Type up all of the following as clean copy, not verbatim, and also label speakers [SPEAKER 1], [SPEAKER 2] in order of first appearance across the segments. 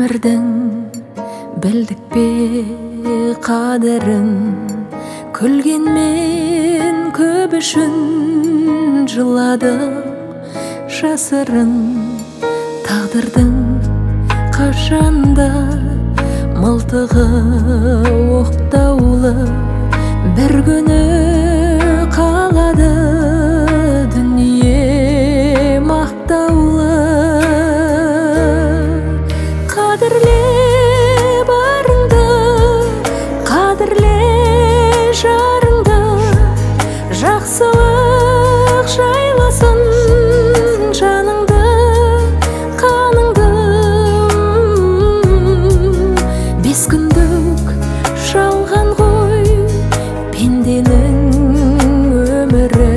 [SPEAKER 1] өмірдің білдік пе қадірін, күлгенмен көп үшін жыладық жасырын. Тағдырдың қашанда мылтығы оқтаулы, бір күні қалады дүние мақтаулы. Қадірле барыңды, қадірле жарыңды, жақсылық жайласын жаныңды қаныңды. Бес күндік жалған ғой пенденің өмірі,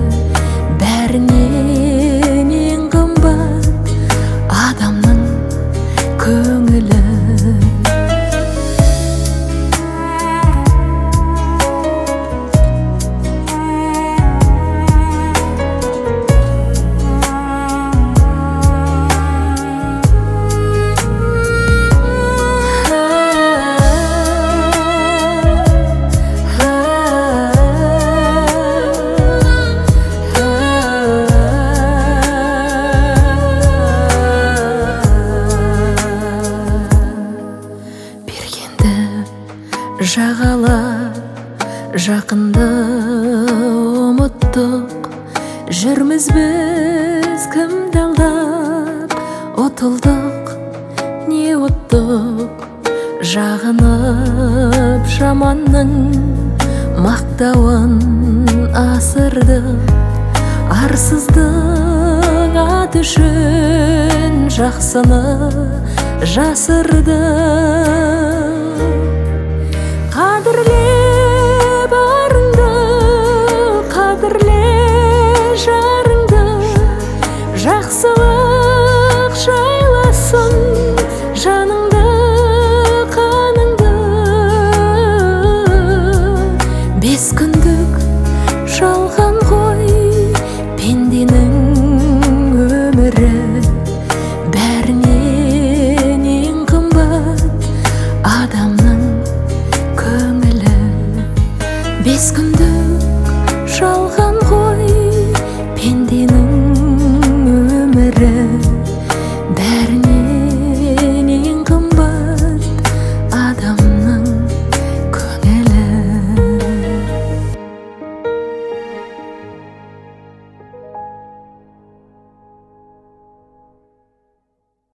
[SPEAKER 1] бәрінен ең қымбат адамның көңілі. Жағала жақынды ұмыттық, жүрміз біз кімді алдап, ұтылдық не ұттық. Жағынып жаманның мақтауын асырдық, арсыздың аты үшін жақсыны жасырдық. Қадірле барыңды, қадірле жарыңды, жақсылық жайласын жаныңды қаныңды. Бес күндік жалған ғой пенденің өмірі, бәрінен ең қымбат адамның көңілі. Бес күндік